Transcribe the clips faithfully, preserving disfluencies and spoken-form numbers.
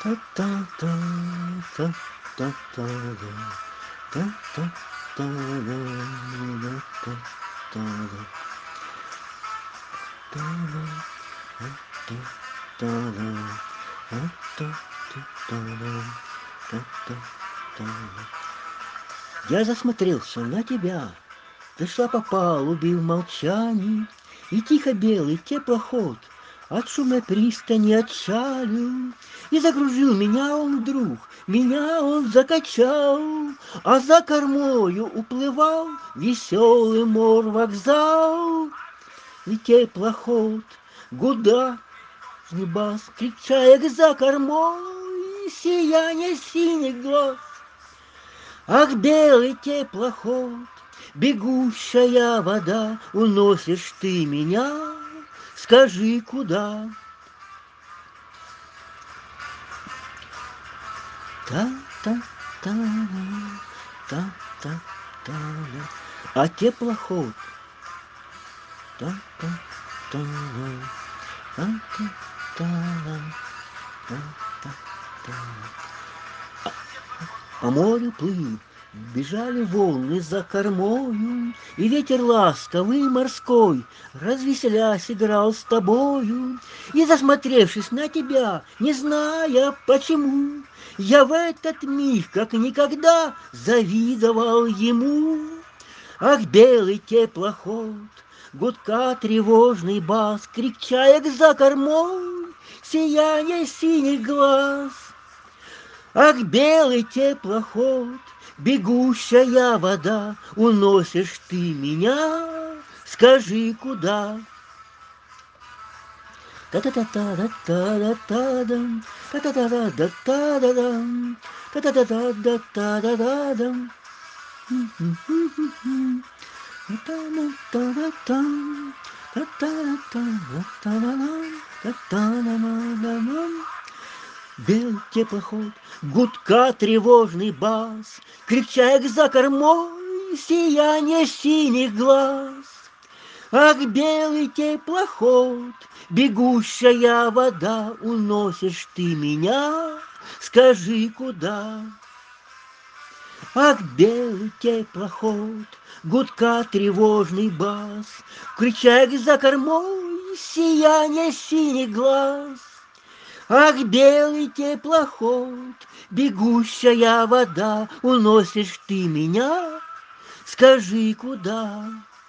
Я засмотрелся на тебя. Ты шла по палубе в молчании, и тихо белый теплоход от шумной пристани отчалил. И закружил меня он вдруг, меня он закачал, а за кормою уплывал веселый морвокзал. И теплоход гуда с неба, кричая за кормой, сияние синих глаз. Ах, белый теплоход, бегущая вода, уносишь ты меня, скажи, куда? Та-та-та-та, та-та-та, а теплоход, та-та-та, та-та-та, та-та-та. По морю плыли, бежали волны за кормою, и ветер ласковый морской, развеселясь, играл с тобою. И засмотревшись на тебя, не зная почему, я в этот миг, как никогда, завидовал ему. Ах, белый теплоход, гудка тревожный бас, кричает за кормой, сияние синих глаз. Ах, белый теплоход, бегущая вода, уносишь ты меня, скажи, куда? Та-та-та-та-та-та-та-дам, та-та-та-та-та-та-дам, та-та-та-та-та-та-дам. Та-та-та-та-та-там, та-та-та-та-та-та-дам. Белый теплоход, гудка тревожный бас, кричает за кормой, сияние синих глаз. Ах, белый теплоход, бегущая вода, уносишь ты меня, скажи, куда? Ах, белый теплоход, гудка тревожный бас, кричает за кормой, сияние синих глаз. Ах, белый теплоход, бегущая вода, уносишь ты меня, скажи, куда?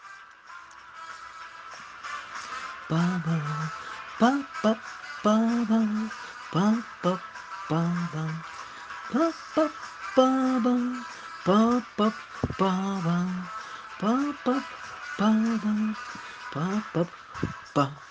Паба, папа, паба, папа, паба, папа, паба, папа, паба, папа, паба, папа, па.